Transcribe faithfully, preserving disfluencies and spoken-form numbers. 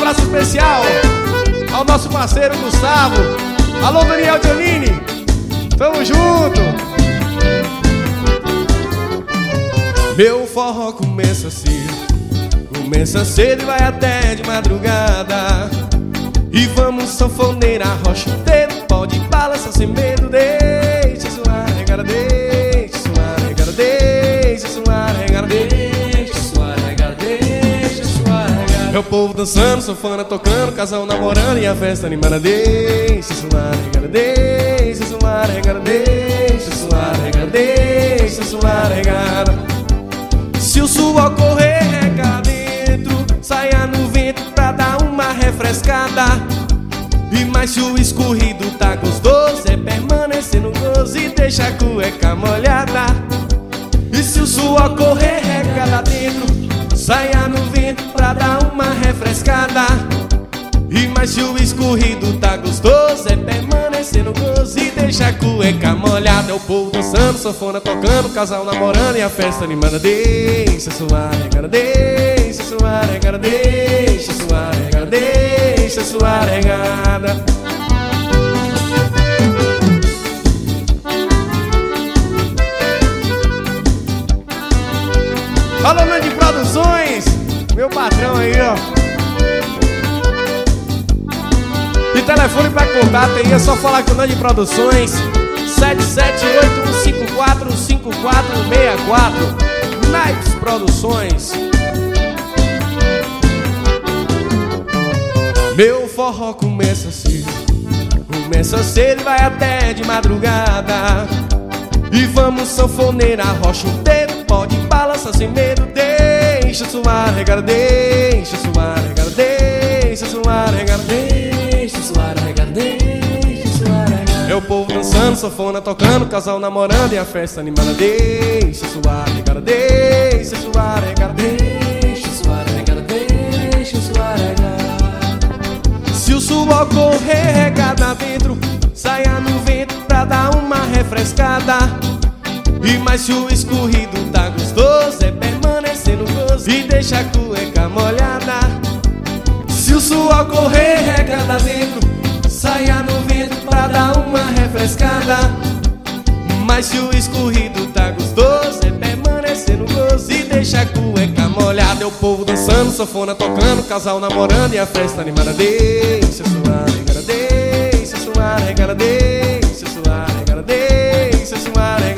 abraço especial ao nosso parceiro Gustavo. Alô, Daniel Giannini, tamo junto. Meu forró começa cedo, começa cedo e vai até de madrugada. E vamos sanfoneira, rocha inteiro, pode balançar sem medo. Deixa sua regada, deixa sua regada, deixa sua regada, deixa sua regada, deixa sua regada. É o povo dançando, sanfona tocando, casal namorando e a festa animada. Deixa sua regada, deixa sua regada, deixa sua regada, deixa sua regada. Se o suor correr rega dentro, saia no vento pra dar uma refrescada. E mais se o escorrido tá gostoso, é permanecer no gozo e deixa a cueca molhada. E se o suor correr rega lá dentro, saia no vento pra dar uma refrescada. E mais se o escorrido tá gostoso, é permanecer no gozo e deixa a cueca molhada. É o povo dançando, sanfona tocando, casal namorando e a festa animada. Deixa sua regada, deixa sua regada, deixa sua regada, deixa sua regada. Alô, Nandi Produções, meu patrão aí, ó. E telefone pra contato aí, é só falar com o Nandi Produções, sete sete oito um cinco quatro cinco quatro seis quatro. Nights Produções. Meu forró começa cedo, começa cedo e vai até de madrugada. E vamos sanfoneira, rocha inteiro, pode balançar sem medo. Deixa sua regada, deixa sua regada, deixa sua regada, deixa sua regada, deixa sua regada. É o povo dançando, sanfona tocando, casal namorando e a festa animada. Deixa sua regada, deixa sua regada, deixa sua regada, deixa sua regada. Se o suor correr regada dentro, saia no vento pra dar uma refrescada. E mais se o escorrido tá gostoso, é permanecer no gozo e deixa a cueca molhada. Se o suor correr regada dentro, saia no vento pra dar uma refrescada. Mas se o escorrido tá gostoso, é permanecer no gozo e deixa a cueca molhada. É o povo dançando, sanfona tocando, casal namorando e a festa animada. Deixa sua regada, deixa sua regada, deixa sua regada, deixa sua regada.